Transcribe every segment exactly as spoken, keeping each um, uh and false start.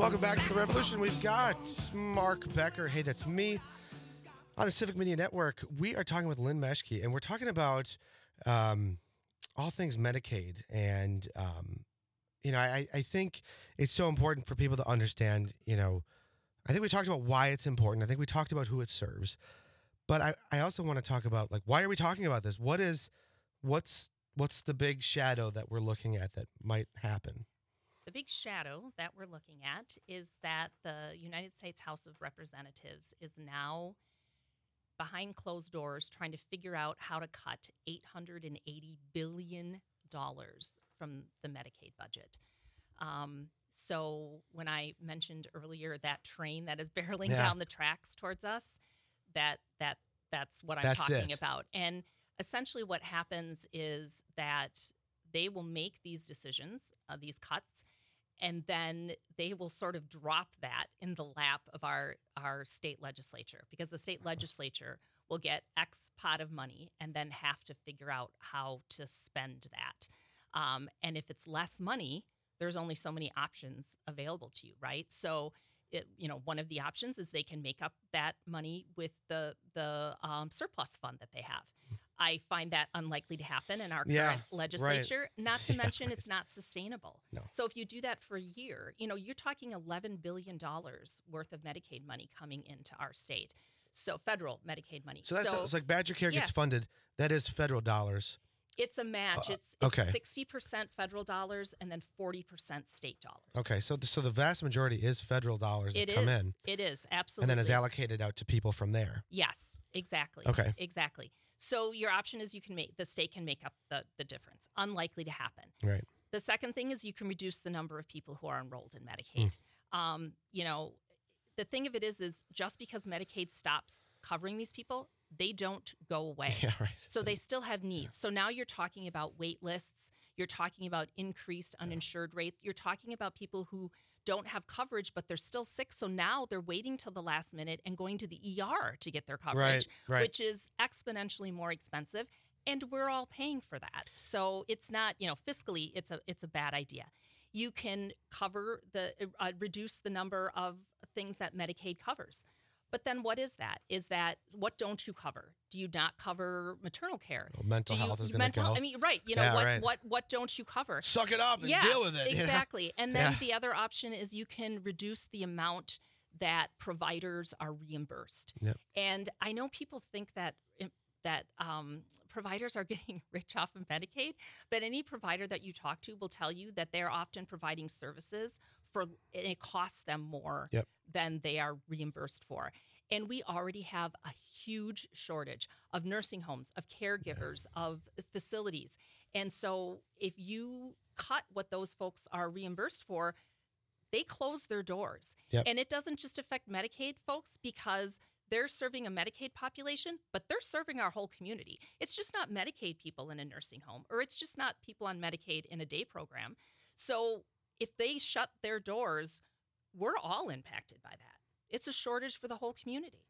Welcome back to The Revolution. We've got Mark Becker. Hey, that's me. On the Civic Media Network, we are talking with Lynn Meschke, and we're talking about um, all things Medicaid. And, um, you know, I, I think it's so important for people to understand, you know, I think we talked about why it's important. I think we talked about who it serves. But I, I also want to talk about, like, why are we talking about this? What is, what's, what's the big shadow that we're looking at that might happen? The big shadow that we're looking at is that the United States House of Representatives is now behind closed doors trying to figure out how to cut eight hundred eighty billion dollars from the Medicaid budget. Um, so when I mentioned earlier that train that is barreling Yeah. down the tracks towards us, that that that's what I'm That's talking it. about. And essentially what happens is that they will make these decisions, uh, these cuts, and then they will sort of drop that in the lap of our, our state legislature, because the state legislature will get X pot of money and then have to figure out how to spend that. Um, and if it's less money, there's only so many options available to you, right? So, it, you know, one of the options is they can make up that money with the the um, surplus fund that they have. I find that unlikely to happen in our Yeah, current legislature, not to Yeah, mention right. it's not sustainable. No. So if you do that for a year, you know, you're talking eleven billion dollars worth of Medicaid money coming into our state. So federal Medicaid money. So that's so it's like Badger Care gets yeah. funded. That is federal dollars. it's a match. Uh, It's, it's okay. sixty percent federal dollars and then forty percent state dollars. Okay, so the, so the vast majority is federal dollars that It come is. in, It is, absolutely. and then is allocated out to people from there. Yes, exactly. Okay. Exactly. So your option is you can make, the state can make up the, the difference. Unlikely to happen. Right. The second thing is you can reduce the number of people who are enrolled in Hmm. Medicaid. Um, you know, the thing of it is, is just because Medicaid stops covering these people, they don't go away. Yeah, right. So they still have needs. So now you're talking about wait lists. You're talking about increased uninsured rates. You're talking about people who don't have coverage, but they're still sick. So now they're waiting till the last minute and going to the E R to get their coverage, right. which is exponentially more expensive. And we're all paying for that. So it's not, you know, fiscally, it's a it's a bad idea. You can cover the uh, reduce the number of things that Medicaid covers. But then what is that? Is that what don't you cover? Do you not cover maternal care? Well, mental Do you, health is going mental, to go. I mean, right. You know, Yeah, what, right. what what don't you cover? Suck it up and yeah, deal with it. you know? Exactly. And then Yeah. the other option is you can reduce the amount that providers are reimbursed. Yep. And I know people think that that um, providers are getting rich off of Medicaid, but any provider that you talk to will tell you that they're often providing services for, and it costs them more Yep. than they are reimbursed for. And we already have a huge shortage of nursing homes, of caregivers, of facilities. And so if you cut what those folks are reimbursed for, they close their doors. Yep. And it doesn't just affect Medicaid folks because they're serving a Medicaid population, but they're serving our whole community. It's just not Medicaid people in a nursing home, or it's just not people on Medicaid in a day program. So if they shut their doors, we're all impacted by that. It's a shortage for the whole community.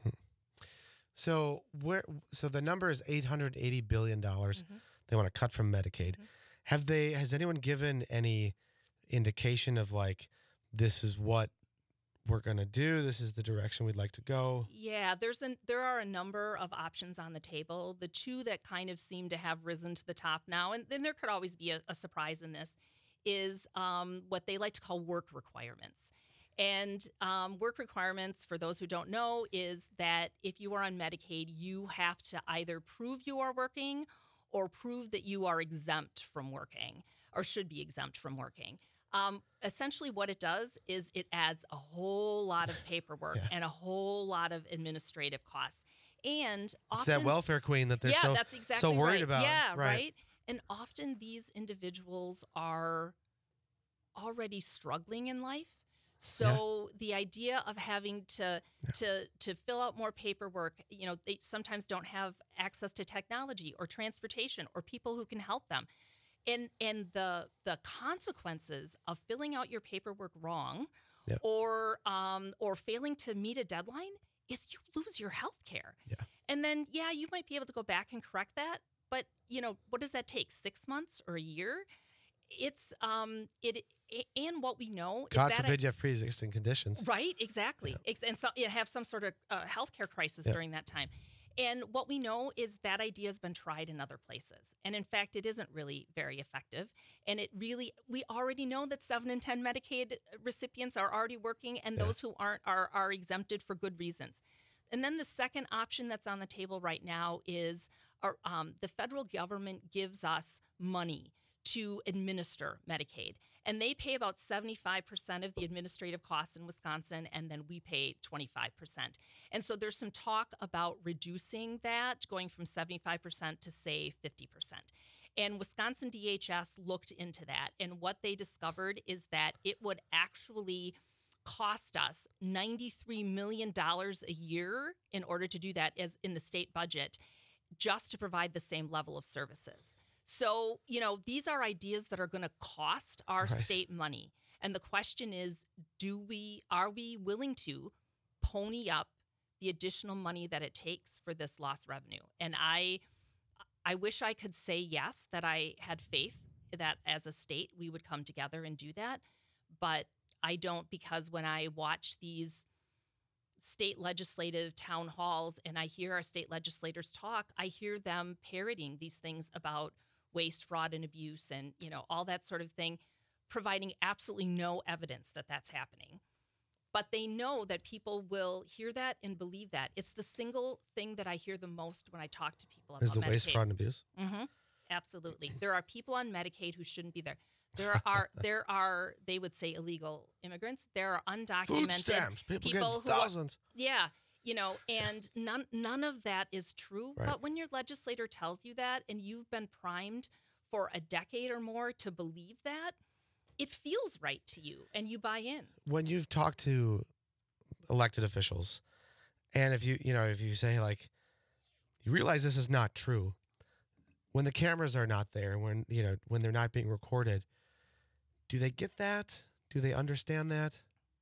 So where? So the number is eight hundred eighty billion dollars. Mhm. They want to cut from Medicaid. Mhm. Have they? Has anyone given any indication of like this is what we're going to do? This is the direction we'd like to go. Yeah, there's an there are a number of options on the table. The two that kind of seem to have risen to the top now, and then there could always be a, a surprise in this, is um, what they like to call work requirements. And um, work requirements, for those who don't know, is that if you are on Medicaid, you have to either prove you are working or prove that you are exempt from working or should be exempt from working. Um, essentially what it does is it adds a whole lot of paperwork Yeah. and a whole lot of administrative costs. And It's often, that welfare queen that they're yeah, so that's exactly so worried right. about. Yeah, right. right. And often these individuals are already struggling in life. So the idea of having to Yeah. to to fill out more paperwork, you know, they sometimes don't have access to technology or transportation or people who can help them. And and the the consequences of filling out your paperwork wrong Yep. or um or failing to meet a deadline is you lose your health care. Yeah. And then yeah, you might be able to go back and correct that, but you know, what does that take? six months or a year? It's um it A- And what we know God is that forbid you have pre-existing conditions. right, exactly. Ex- And so you have some sort of uh, healthcare crisis Yep. during that time. And what we know is that idea has been tried in other places. And in fact, it isn't really very effective. And it really, we already know that seven in ten Medicaid recipients are already working, and Yeah. those who aren't are, are exempted for good reasons. And then the second option that's on the table right now is our, um, the federal government gives us money to administer Medicaid. And they pay about seventy-five percent of the administrative costs in Wisconsin, and then we pay twenty-five percent. And so there's some talk about reducing that, going from seventy-five percent to, say, fifty percent. And Wisconsin D H S looked into that, and what they discovered is that it would actually cost us ninety-three million dollars a year in order to do that as in the state budget, just to provide the same level of services. So, you know, these are ideas that are going to cost our Right. state money. And the question is, do we, are we willing to pony up the additional money that it takes for this lost revenue? And I, I wish I could say yes, that I had faith that as a state we would come together and do that. But I don't, because when I watch these state legislative town halls and I hear our state legislators talk, I hear them parroting these things about waste, fraud, and abuse, and you know all that sort of thing, providing absolutely no evidence that that's happening. But they know that people will hear that and believe that. It's the single thing that I hear the most when I talk to people about Is the Medicaid. waste, fraud, and abuse? Mm-hmm. Absolutely. There are people on Medicaid who shouldn't be there. There are, there are, they would say illegal immigrants. There are undocumented Food stamps. People, people get who are- thousands. yeah, you know, and none none of that is true. Right. But when your legislator tells you that and you've been primed for a decade or more to believe that, it feels right to you and you buy in. When you've talked to elected officials, and if you, you know, if you say like, you realize this is not true, when the cameras are not there, when, you know, when they're not being recorded, do they get that? Do they understand that?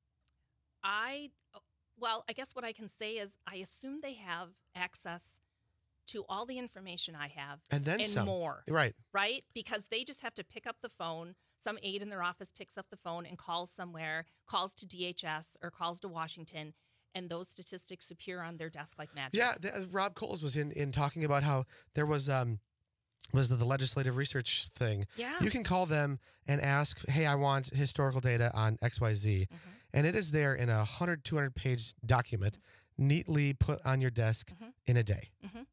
I, well, I guess what I can say is I assume they have access to all the information I have And then and some. more, Right. right? Because they just have to pick up the phone. Some aide in their office picks up the phone and calls somewhere, calls to D H S or calls to Washington, and those statistics appear on their desk like magic. Yeah, the, uh, Rob Coles was in, in talking about how there was um was the, the legislative research thing. Yeah. You can call them and ask, hey, I want historical data on X Y Z. Mhm. And it is there in a one hundred, two hundred page document, neatly put on your desk Mhm. in a day.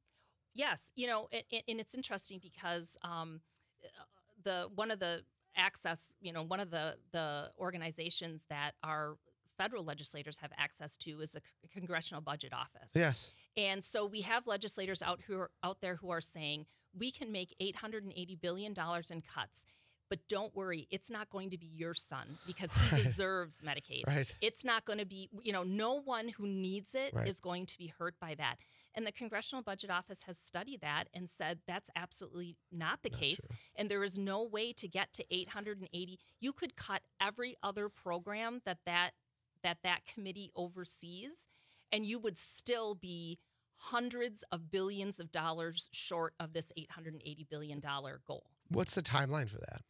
Yes, you know, and, and it's interesting because um, uh, the one of the access, you know, one of the the organizations that our federal legislators have access to is the C- Congressional Budget Office. Yes. And so we have legislators out who are out there who are saying we can make eight hundred eighty billion dollars in cuts, but don't worry, it's not going to be your son because he Right. deserves Medicaid. Right. It's not going to be, you know, no one who needs it is Right. going to be hurt by that. And the Congressional Budget Office has studied that and said that's absolutely not the Not case. true. And there is no way to get to eight hundred eighty. You could cut every other program that that, that, that committee oversees, and you would still be hundreds of billions of dollars short of this eight hundred eighty billion dollars goal. What's the timeline for that?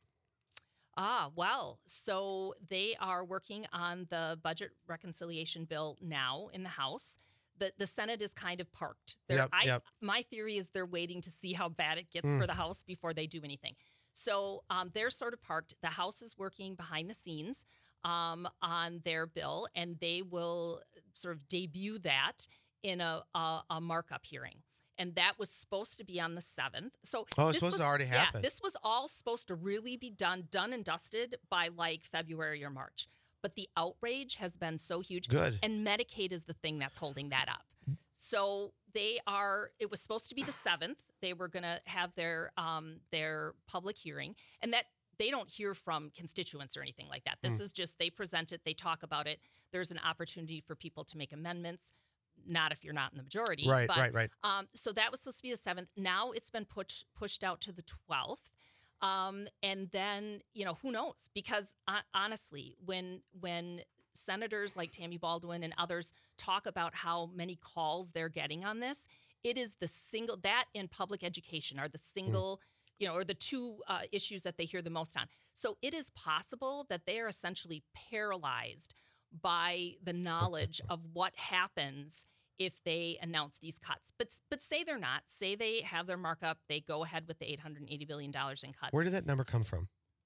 Ah, well, so they are working on the budget reconciliation bill now in the House. The the Senate is kind of parked. They're, Yep, I, yep. My theory is they're waiting to see how bad it gets Mm. for the House before they do anything. So um, they're sort of parked. The House is working behind the scenes um, on their bill, and they will sort of debut that in a, a, a markup hearing. And that was supposed to be on the seventh. So Oh, it's this supposed was, to already yeah, happen. this was all supposed to really be done, done and dusted by like February or March. But the outrage has been so huge. Good. And Medicaid is the thing that's holding that up. So they are, it was supposed to be the seventh. They were going to have their um, their public hearing. And that they don't hear from constituents or anything like that. This Hmm. is just, they present it, they talk about it. There's an opportunity for people to make amendments. Not if you're not in the majority. Right, but, right, right. Um, so that was supposed to be the seventh. Now it's been push, pushed out to the twelfth. Um, and then, you know, who knows? Because uh, honestly, when when senators like Tammy Baldwin and others talk about how many calls they're getting on this, it is the single, that and public education are the single you know, or the two uh, issues that they hear the most on. So it is possible that they are essentially paralyzed by the knowledge of what happens if they announce these cuts. But but say they're not. Say they have their markup. They go ahead with the eight hundred eighty billion dollars in cuts. Where did that number come from?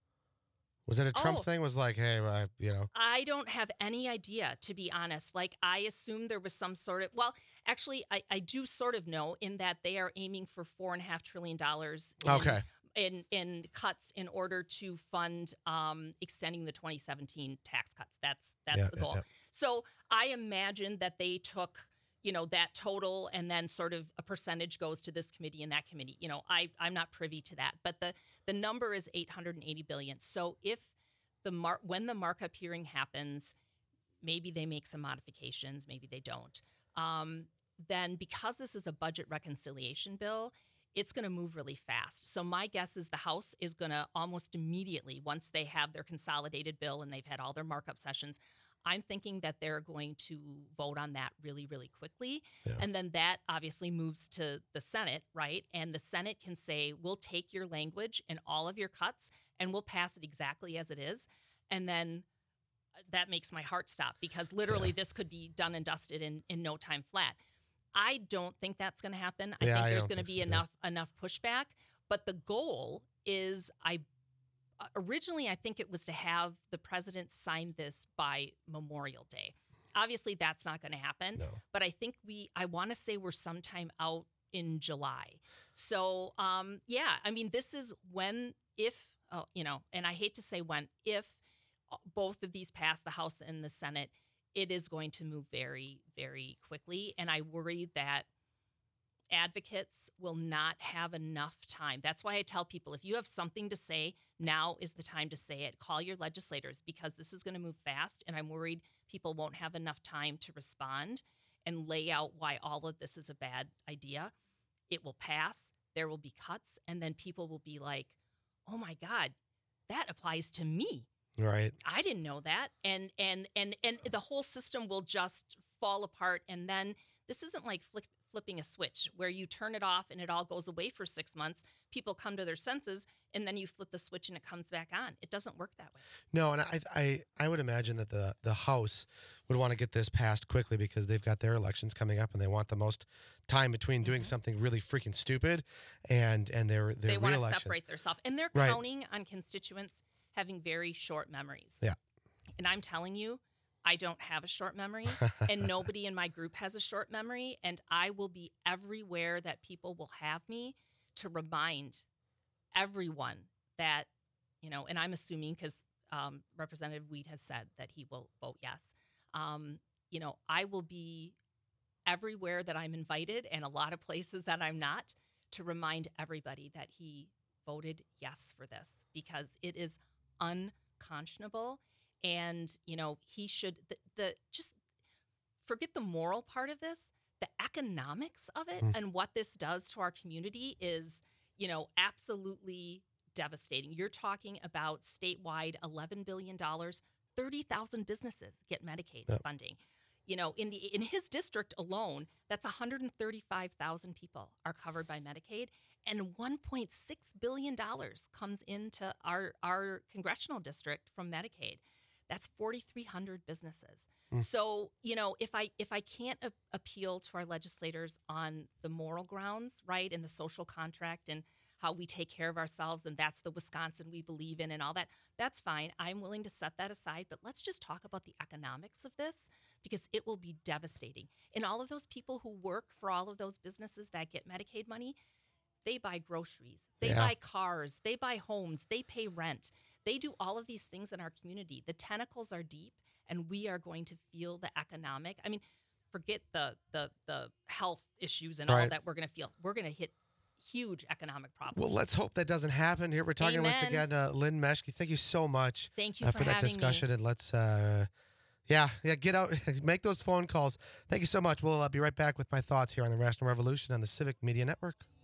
Was that a Trump Oh. thing? Was like, hey, uh, you know, I don't have any idea, to be honest. Like, I assume there was some sort of, well, actually, I, I do sort of know in that they are aiming for four and a half trillion dollars in, okay, in, in cuts in order to fund um, extending the twenty seventeen tax cuts. That's that's Yeah, the yeah, goal. yeah. So I imagine that they took, you know, that total and then sort of a percentage goes to this committee and that committee. You know, I, I'm not privy to that, but the, the number is eight hundred eighty billion. So if the mar- when the markup hearing happens, maybe they make some modifications, maybe they don't. Um, then because this is a budget reconciliation bill, it's going to move really fast. So my guess is the House is going to almost immediately, once they have their consolidated bill and they've had all their markup sessions, I'm thinking that they're going to vote on that really, really quickly. Yeah. And then that obviously moves to the Senate, right? And the Senate can say, we'll take your language and all of your cuts and we'll pass it exactly as it is. And then that makes my heart stop because literally Yeah. this could be done and dusted in, in no time flat. I don't think that's going to happen. I Yeah, think I there's don't going to think be so, yeah. enough enough pushback. But the goal is, I uh, originally I think it was to have the president sign this by Memorial Day. Obviously, that's not going to happen. no, But I think we, I want to say we're sometime out in July. So, um, yeah, I mean, this is when, if, uh, you know, and I hate to say when, if uh, both of these pass the House and the Senate, it is going to move very, very quickly. And I worry that advocates will not have enough time. That's why I tell people, if you have something to say, now is the time to say it. Call your legislators because this is going to move fast. And I'm worried people won't have enough time to respond and lay out why all of this is a bad idea. It will pass. There will be cuts. And then people will be like, oh my God, that applies to me. right. I didn't know that. And and and and the whole system will just fall apart. And then this isn't like flick, flipping a switch where you turn it off and it all goes away for six months. People come to their senses and then you flip the switch and it comes back on. It doesn't work that way. No, and I, I, I would imagine that the the House would want to get this passed quickly because they've got their elections coming up and they want the most time between doing Mhm. something really freaking stupid and and their their They want to re-elections. separate themselves. And they're Right. counting on constituents having very short memories. Yeah. And I'm telling you, I don't have a short memory, and nobody in my group has a short memory. And I will be everywhere that people will have me to remind everyone that, you know, and I'm assuming because um, Representative Weed has said that he will vote yes. Um, you know, I will be everywhere that I'm invited and a lot of places that I'm not to remind everybody that he voted yes for this because it is unconscionable. And, you know, he should, the, the just forget the moral part of this, the economics of it Mm. and what this does to our community is, you know, absolutely devastating. You're talking about statewide eleven billion dollars, thirty thousand businesses get Medicaid Yep. funding. You know, in the in his district alone, that's one hundred thirty-five thousand people are covered by Medicaid, and one point six billion dollars comes into our our congressional district from Medicaid. That's forty-three hundred businesses. Mm. So, you know, if I if I can't a- appeal to our legislators on the moral grounds, right, and the social contract and how we take care of ourselves, and that's the Wisconsin we believe in and all that, that's fine. I'm willing to set that aside, but let's just talk about the economics of this because it will be devastating. And all of those people who work for all of those businesses that get Medicaid money, they buy groceries, they Yeah. buy cars, they buy homes, they pay rent. They do all of these things in our community. The tentacles are deep, and we are going to feel the economic. I mean, forget the the the health issues and all Right. that we're going to feel. We're going to hit huge economic problems. Well, let's hope that doesn't happen. Here we're talking Amen. with again uh, Lynn Meschke. Thank you so much Thank you uh, for, for that having discussion, me. and let's uh, yeah yeah get out, make those phone calls. Thank you so much. We'll uh, be right back with my thoughts here on the Rational Revolution on the Civic Media Network.